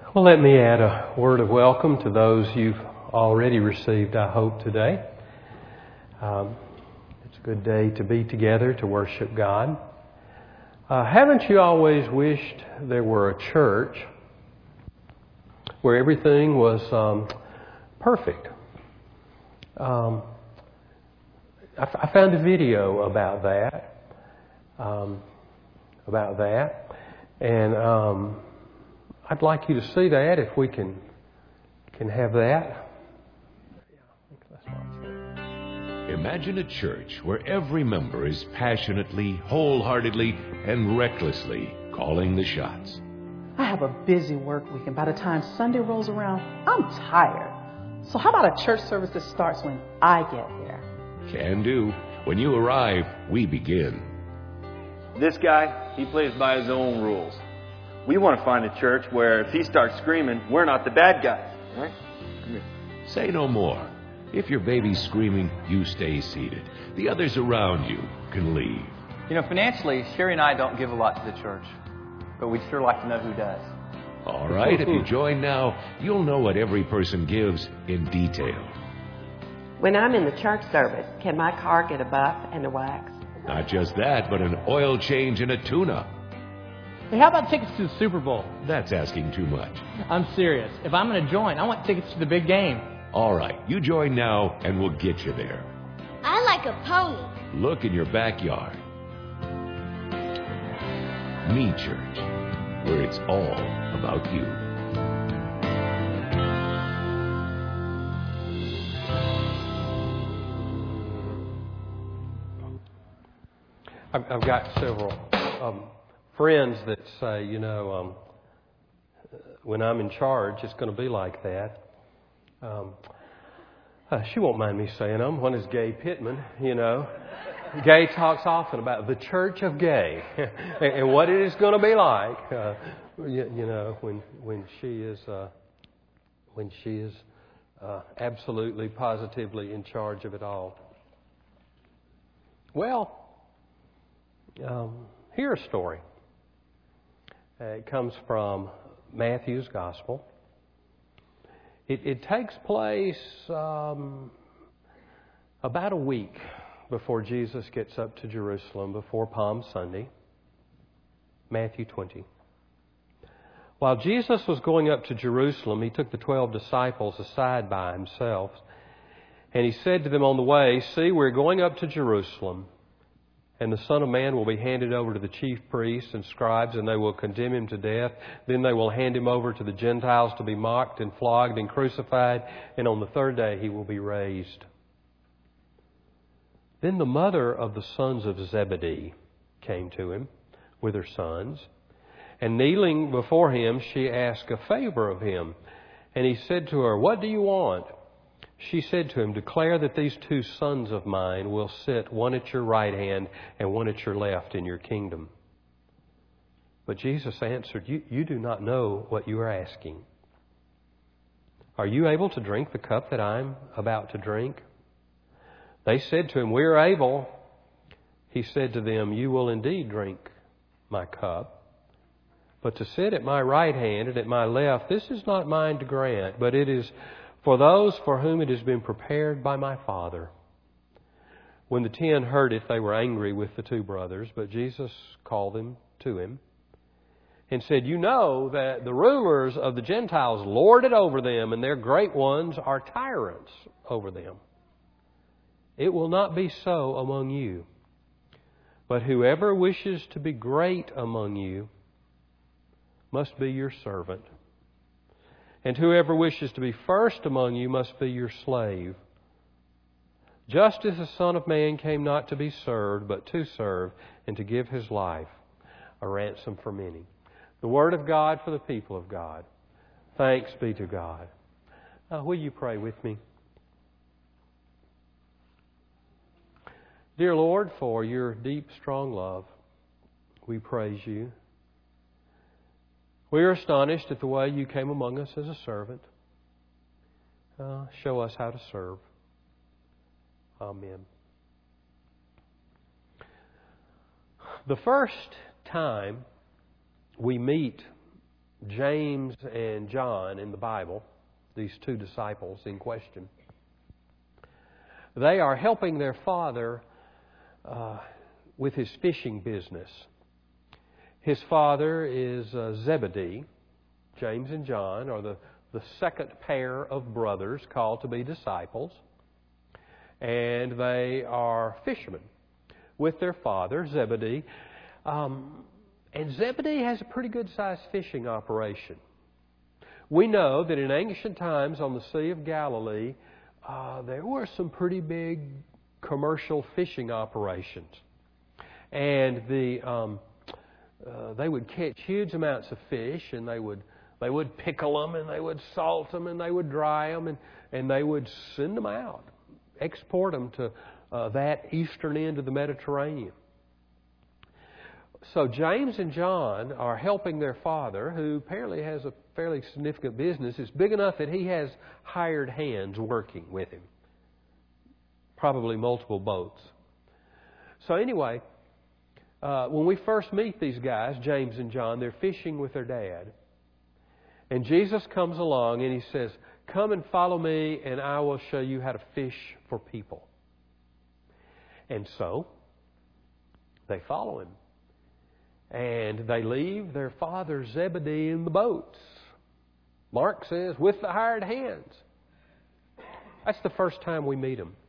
Well, let me add a word of welcome to those you've already received, I hope, today. It's a good day to be together to worship God. Haven't you always wished there were a church where everything was perfect? I found a video about that, and I'd like you to see that if we can have that. Imagine a church where every member is passionately, wholeheartedly, and recklessly calling the shots. I have a busy work week, and by the time Sunday rolls around, I'm tired. So how about a church service that starts when I get there? Can do. When you arrive, we begin. This guy, he plays by his own rules. We want to find a church where if he starts screaming, we're not the bad guys, right? Come here. Say no more. If your baby's screaming, you stay seated. The others around you can leave. You know, financially, Sherry and I don't give a lot to the church, but we'd sure like to know who does. All right, if you join now, you'll know what every person gives in detail. When I'm in the church service, can my car get a buff and a wax? Not just that, but an oil change and a tune-up. Hey, how about tickets to the Super Bowl? That's asking too much. I'm serious. If I'm going to join, I want tickets to the big game. All right, you join now and we'll get you there. I like a pony. Look in your backyard. Me Church, where it's all about you. I've got several friends that say, when I'm in charge, it's going to be like that. She won't mind me saying them. One is Gay Pittman, Gay talks often about the Church of Gay and what it is going to be like, when she is absolutely, positively in charge of it all. Well, here's a story. It comes from Matthew's Gospel. It takes place about a week before Jesus gets up to Jerusalem, before Palm Sunday. Matthew 20. While Jesus was going up to Jerusalem, he took the 12 disciples aside by himself, and he said to them on the way, "See, we're going up to Jerusalem, and the Son of Man will be handed over to the chief priests and scribes, and they will condemn him to death. Then they will hand him over to the Gentiles to be mocked and flogged and crucified, and on the third day he will be raised." Then the mother of the sons of Zebedee came to him with her sons, and kneeling before him, she asked a favor of him. And he said to her, "What do you want?" She said to him, "Declare that these 2 sons of mine will sit, one at your right hand and one at your left in your kingdom." But Jesus answered, You do not know what you are asking. Are you able to drink the cup that I'm about to drink?" They said to him, "We are able." He said to them, "You will indeed drink my cup, but to sit at my right hand and at my left, this is not mine to grant, but it is for those for whom it has been prepared by my Father." When the 10 heard it, they were angry with the 2 brothers, but Jesus called them to him and said, "You know that the rulers of the Gentiles lord it over them, and their great ones are tyrants over them. It will not be so among you, but whoever wishes to be great among you must be your servant. And whoever wishes to be first among you must be your slave. Just as the Son of Man came not to be served, but to serve, and to give his life a ransom for many." The Word of God for the people of God. Thanks be to God. Will you pray with me? Dear Lord, for your deep, strong love, we praise you. We are astonished at the way you came among us as a servant. Show us how to serve. Amen. The first time we meet James and John in the Bible, these two disciples in question, they are helping their father with his fishing business. His father is Zebedee. James and John are the second pair of brothers called to be disciples. And they are fishermen with their father, Zebedee. And Zebedee has a pretty good-sized fishing operation. We know that in ancient times on the Sea of Galilee, there were some pretty big commercial fishing operations. And they would catch huge amounts of fish, and they would pickle them, and they would salt them, and they would dry them, and they would send them out, export them to that eastern end of the Mediterranean. So James and John are helping their father, who apparently has a fairly significant business. It's big enough that he has hired hands working with him. Probably multiple boats. So anyway, when we first meet these guys, James and John, they're fishing with their dad. And Jesus comes along and he says, "Come and follow me and I will show you how to fish for people." And so, they follow him. And they leave their father Zebedee in the boats. Mark says, with the hired hands. That's the first time we meet him.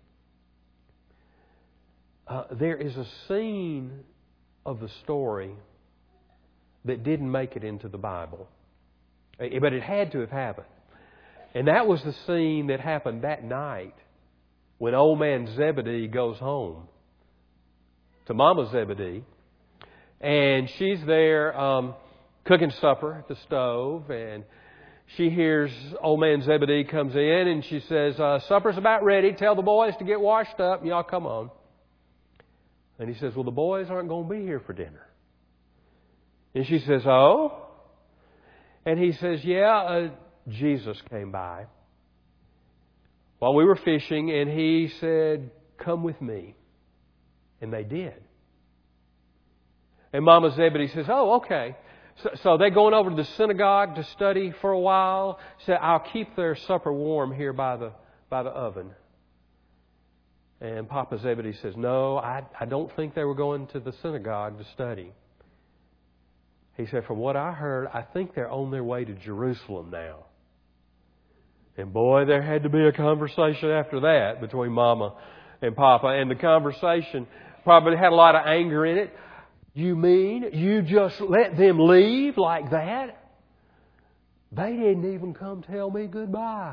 There is a scene of the story that didn't make it into the Bible. But it had to have happened. And that was the scene that happened that night when old man Zebedee goes home to Mama Zebedee. And she's there cooking supper at the stove. And she hears old man Zebedee comes in and she says, "Supper's about ready. Tell the boys to get washed up and y'all come on." And he says, "Well, the boys aren't going to be here for dinner." And she says, "Oh?" And he says, "Yeah, Jesus came by while we were fishing and he said, 'Come with me.'" And they did. And Mama Zebedee says, "Oh, okay." So they're going over to the synagogue to study for a while. Said, "I'll keep their supper warm here by the oven." And Papa Zebedee says, "No, I don't think they were going to the synagogue to study." He said, "From what I heard, I think they're on their way to Jerusalem now." And boy, there had to be a conversation after that between Mama and Papa. And the conversation probably had a lot of anger in it. "You mean you just let them leave like that? They didn't even come tell me goodbye.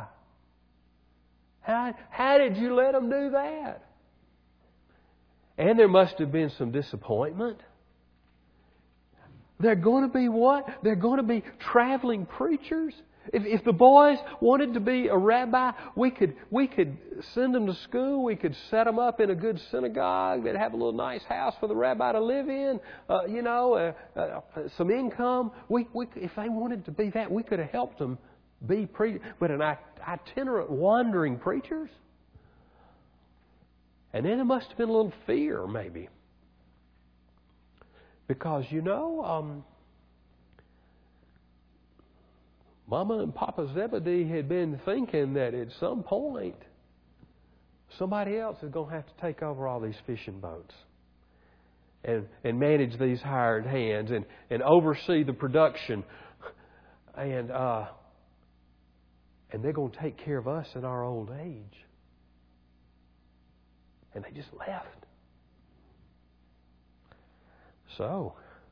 How did you let them do that?" And there must have been some disappointment. They're going to be what? They're going to be traveling preachers? If the boys wanted to be a rabbi, we could send them to school. We could set them up in a good synagogue. They'd have a little nice house for the rabbi to live in. Some income. If they wanted to be that, we could have helped them be preachers. But an itinerant, wandering preachers? And then there must have been a little fear, maybe. Because, Mama and Papa Zebedee had been thinking that at some point somebody else is going to have to take over all these fishing boats and manage these hired hands and oversee the production. And they're going to take care of us in our old age. And they just left. So,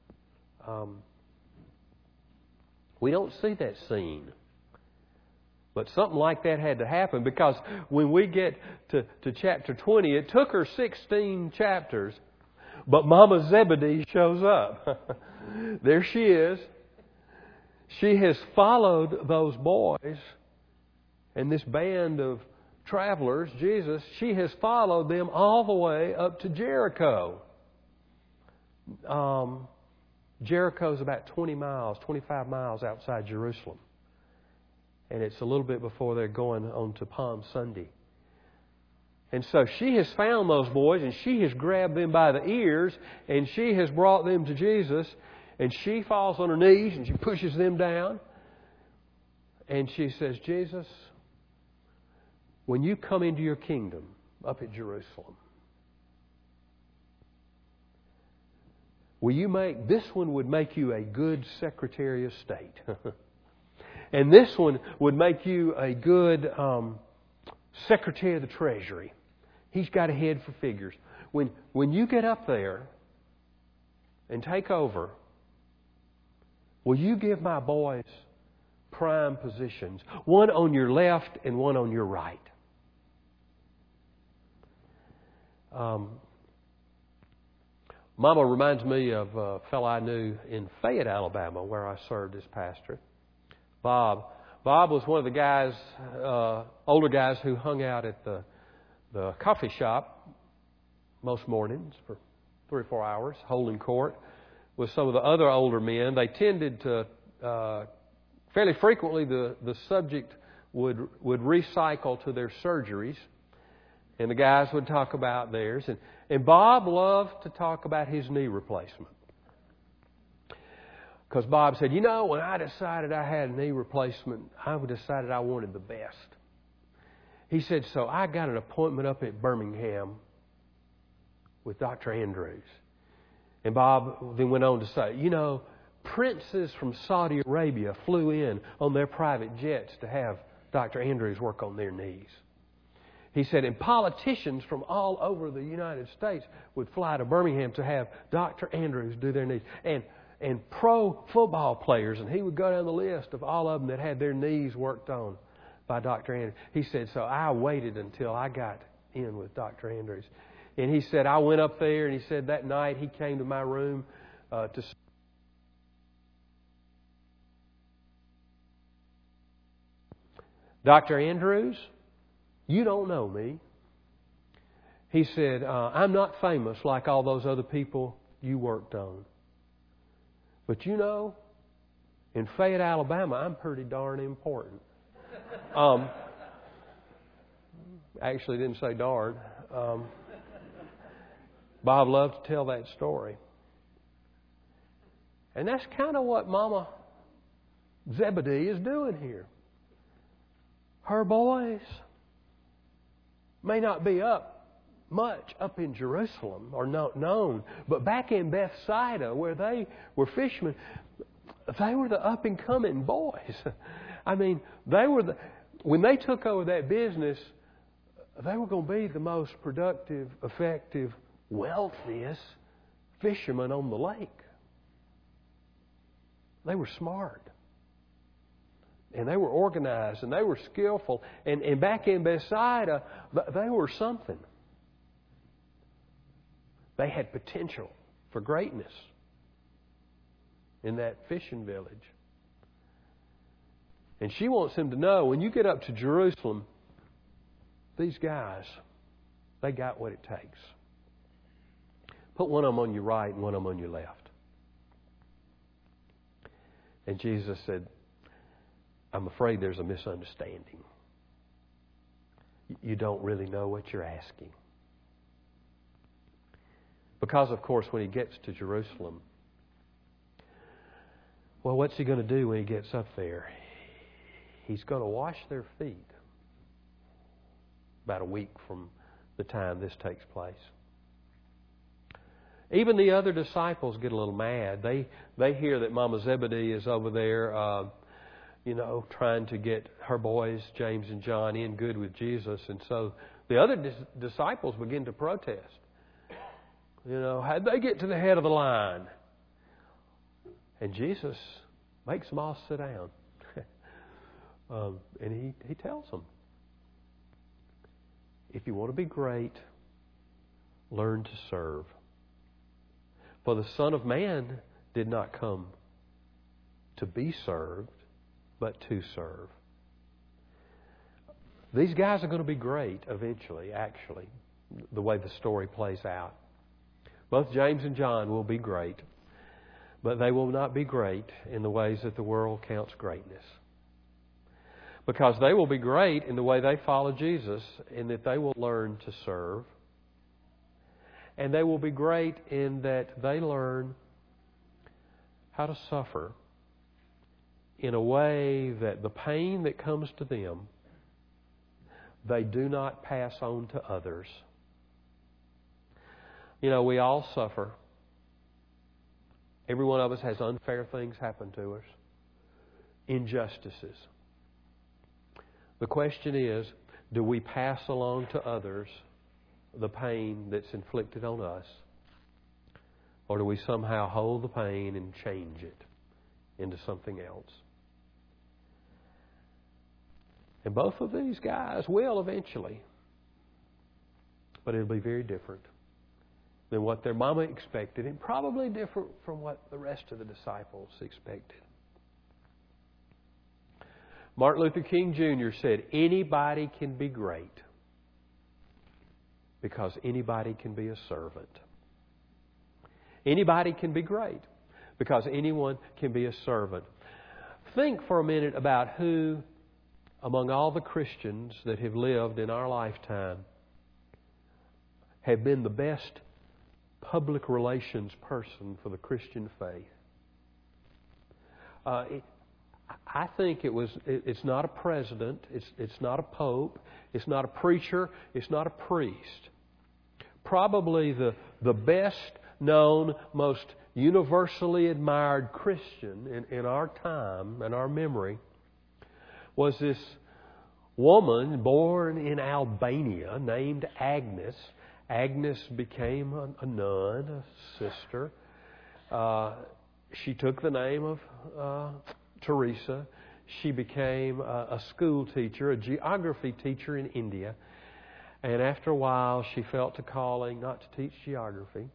we don't see that scene. But something like that had to happen, because when we get to chapter 20, it took her 16 chapters, but Mama Zebedee shows up. There she is. She has followed those boys and this band of travelers, Jesus. She has followed them all the way up to Jericho. Jericho's about 25 miles outside Jerusalem. And it's a little bit before they're going on to Palm Sunday. And so she has found those boys and she has grabbed them by the ears and she has brought them to Jesus. And she falls on her knees and she pushes them down. And she says, Jesus, when you come into your kingdom up at Jerusalem, will you make, this one would make you a good Secretary of State. And this one would make you a good Secretary of the Treasury. He's got a head for figures. When you get up there and take over, will you give my boys prime positions? One on your left and one on your right. Mama reminds me of a fellow I knew in Fayette, Alabama, where I served as pastor. Bob. Bob was one of the guys, older guys, who hung out at the coffee shop most mornings for 3 or 4 hours, holding court with some of the other older men. They tended to, fairly frequently, the subject would recycle to their surgeries, and the guys would talk about theirs. And Bob loved to talk about his knee replacement. Because Bob said, when I decided I had a knee replacement, I decided I wanted the best. He said, so I got an appointment up at Birmingham with Dr. Andrews. And Bob then went on to say, princes from Saudi Arabia flew in on their private jets to have Dr. Andrews work on their knees. He said, and politicians from all over the United States would fly to Birmingham to have Dr. Andrews do their knees. And pro football players, and he would go down the list of all of them that had their knees worked on by Dr. Andrews. He said, so I waited until I got in with Dr. Andrews. And he said, I went up there, and he said that night he came to my room to Dr. Andrews, you don't know me. He said, I'm not famous like all those other people you worked on. But in Fayette, Alabama, I'm pretty darn important. Actually, didn't say darn. Bob loved to tell that story. And that's kind of what Mama Zebedee is doing here. Her boys may not be much up in Jerusalem or not known, but back in Bethsaida, where they were fishermen, they were the up and coming boys. I mean, when they took over that business, they were going to be the most productive, effective, wealthiest fishermen on the lake. They were smart. And they were organized, and they were skillful. And back in Bethsaida, they were something. They had potential for greatness in that fishing village. And she wants him to know, when you get up to Jerusalem, these guys, they got what it takes. Put one of them on your right and one of them on your left. And Jesus said, I'm afraid there's a misunderstanding. You don't really know what you're asking. Because, of course, when he gets to Jerusalem, well, what's he going to do when he gets up there? He's going to wash their feet about a week from the time this takes place. Even the other disciples get a little mad. They hear that Mama Zebedee is over there, trying to get her boys, James and John, in good with Jesus. And so the other disciples begin to protest. How'd they get to the head of the line? And Jesus makes them all sit down. And he tells them, if you want to be great, learn to serve. For the Son of Man did not come to be served, but to serve. These guys are going to be great eventually, actually, the way the story plays out. Both James and John will be great, but they will not be great in the ways that the world counts greatness. Because they will be great in the way they follow Jesus, in that they will learn to serve. And they will be great in that they learn how to suffer in a way that the pain that comes to them, they do not pass on to others. You know, we all suffer. Every one of us has unfair things happen to us, injustices. The question is, do we pass along to others the pain that's inflicted on us? Or do we somehow hold the pain and change it into something else? And both of these guys will eventually. But it'll be very different than what their mama expected, and probably different from what the rest of the disciples expected. Martin Luther King Jr. said, anybody can be great because anybody can be a servant. Anybody can be great because anyone can be a servant. Think for a minute about who, among all the Christians that have lived in our lifetime, have been the best public relations person for the Christian faith. I think it's not a president, it's not a pope, it's not a preacher, it's not a priest. Probably the best known, most universally admired Christian in our time and our memory was this woman born in Albania named Agnes. Agnes became a nun, a sister. She took the name of Teresa. She became a school teacher, a geography teacher in India. And after a while, she felt a calling not to teach geography,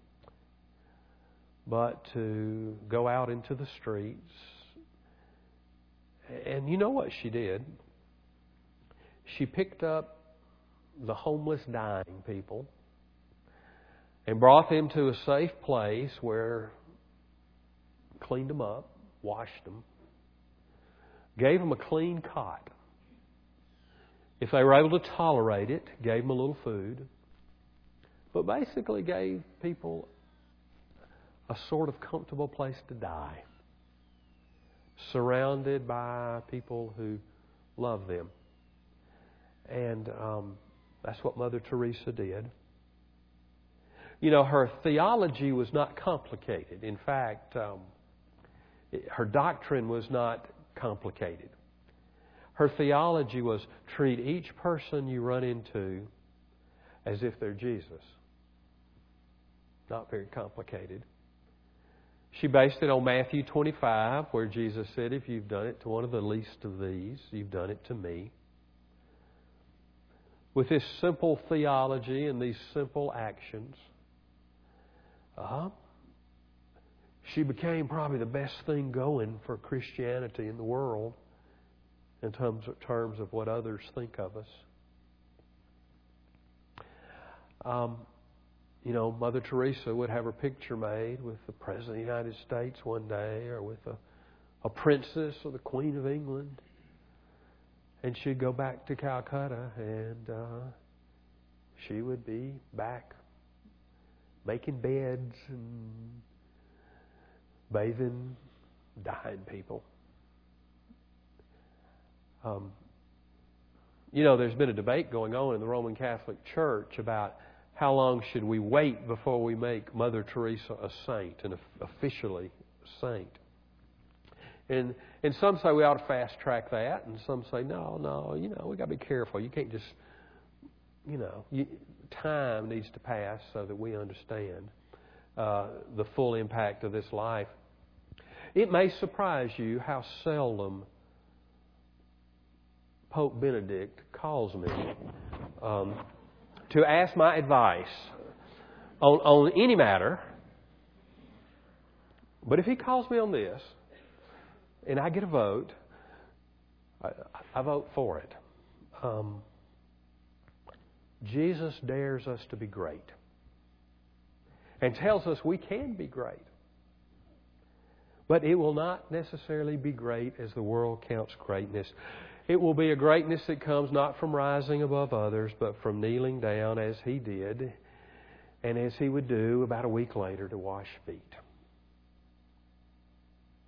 but to go out into the streets. And you know what she did? She picked up the homeless, dying people and brought them to a safe place where cleaned them up, washed them, gave them a clean cot. If they were able to tolerate it, gave them a little food, but basically gave people a sort of comfortable place to die, surrounded by people who love them. And that's what Mother Teresa did. You know, her theology was not complicated. In fact, her doctrine was not complicated. Her theology was treat each person you run into as if they're Jesus. Not very complicated. She based it on Matthew 25, where Jesus said, if you've done it to one of the least of these, you've done it to me. With this simple theology and these simple actions, she became probably the best thing going for Christianity in the world in terms of what others think of us. You know, Mother Teresa would have her picture made with the President of the United States one day, or with a princess or the Queen of England. And she'd go back to Calcutta, and she would be back making beds and bathing dying people. You know, there's been a debate going on in the Roman Catholic Church about how long should we wait before we make Mother Teresa a saint, and officially a saint. And some say we ought to fast track that, and some say, no, you know, we got to be careful. You can't just, you know, time needs to pass so that we understand the full impact of this life. It may surprise you how seldom Pope Benedict calls me to ask my advice on any matter. But if he calls me on this, and I get a vote, I vote for it. Jesus dares us to be great and tells us we can be great. But it will not necessarily be great as the world counts greatness. It will be a greatness that comes not from rising above others, but from kneeling down as he did, and as he would do about a week later, to wash feet.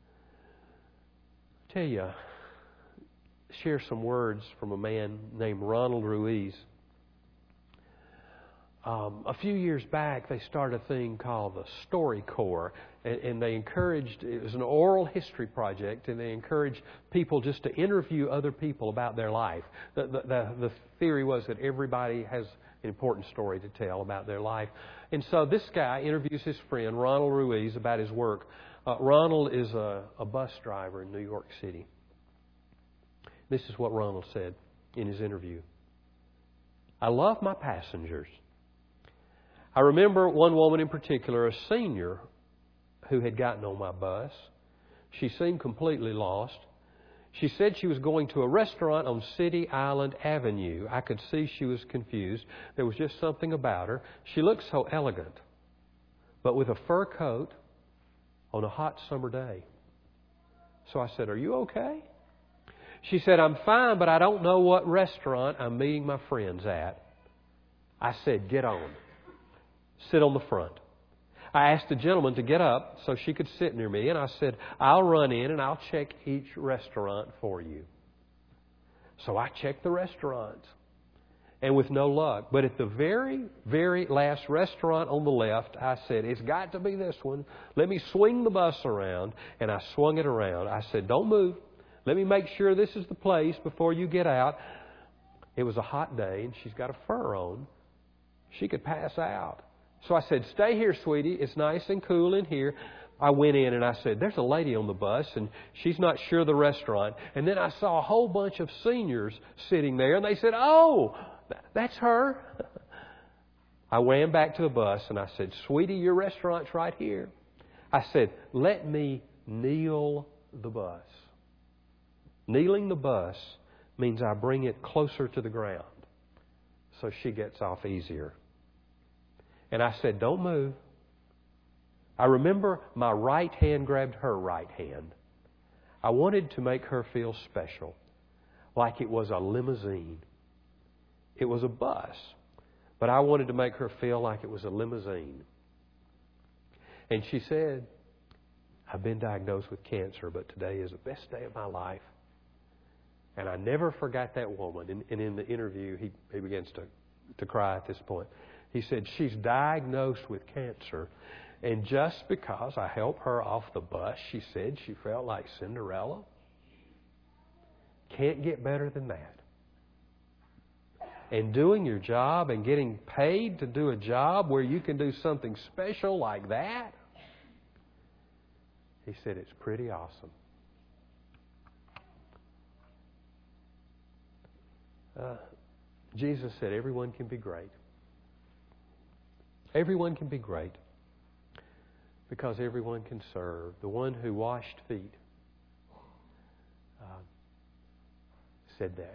tell you, share some words from a man named Ronald Ruiz. A few years back, they started a thing called the StoryCorps, and they encouraged, it was an oral history project, and they encouraged people just to interview other people about their life. The theory was that everybody has an important story to tell about their life. And so this guy interviews his friend, Ronald Ruiz, about his work. Ronald is a bus driver in New York City. This is what Ronald said in his interview. I love my passengers. I remember one woman in particular, a senior, who had gotten on my bus. She seemed completely lost. She said she was going to a restaurant on City Island Avenue. I could see she was confused. There was just something about her. She looked so elegant, but with a fur coat on a hot summer day. So I said, "Are you okay?" She said, "I'm fine, but I don't know what restaurant I'm meeting my friends at." I said, "Get on. Sit on the front." I asked the gentleman to get up so she could sit near me, and I said, "I'll run in and I'll check each restaurant for you." So I checked the restaurants, and with no luck. But at the very, very last restaurant on the left, I said, "It's got to be this one. Let me swing the bus around." And I swung it around. I said, "Don't move. Let me make sure this is the place before you get out." It was a hot day, and she's got a fur on. She could pass out. So I said, "Stay here, sweetie. It's nice and cool in here." I went in and I said, "There's a lady on the bus and she's not sure of the restaurant." And then I saw a whole bunch of seniors sitting there, and they said, "Oh, that's her." I ran back to the bus and I said, "Sweetie, your restaurant's right here." I said, "Let me kneel the bus." Kneeling the bus means I bring it closer to the ground so she gets off easier. And I said, "Don't move." I remember my right hand grabbed her right hand. I wanted to make her feel special, like it was a limousine. It was a bus, but I wanted to make her feel like it was a limousine. And she said, "I've been diagnosed with cancer, but today is the best day of my life." And I never forgot that woman. And in the interview, he begins to cry at this point. He said, "She's diagnosed with cancer, and just because I helped her off the bus," she said, "she felt like Cinderella." Can't get better than that. And doing your job and getting paid to do a job where you can do something special like that, he said, "It's pretty awesome." Jesus said everyone can be great. Everyone can be great because everyone can serve. The one who washed feet said that.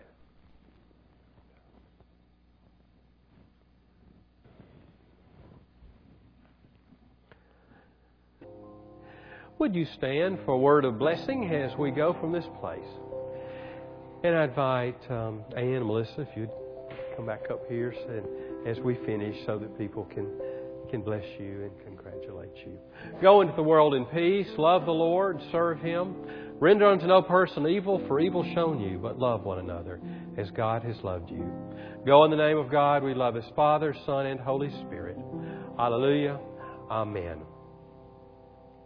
Would you stand for a word of blessing as we go from this place? And I invite Ann and Melissa, if you'd come back up here as we finish so that people can bless you and congratulate you. Go into the world in peace, love the Lord, serve Him, render unto no person evil for evil shown you, but love one another as God has loved you. Go in the name of God. We love His Father, Son, and Holy Spirit. Hallelujah. Amen.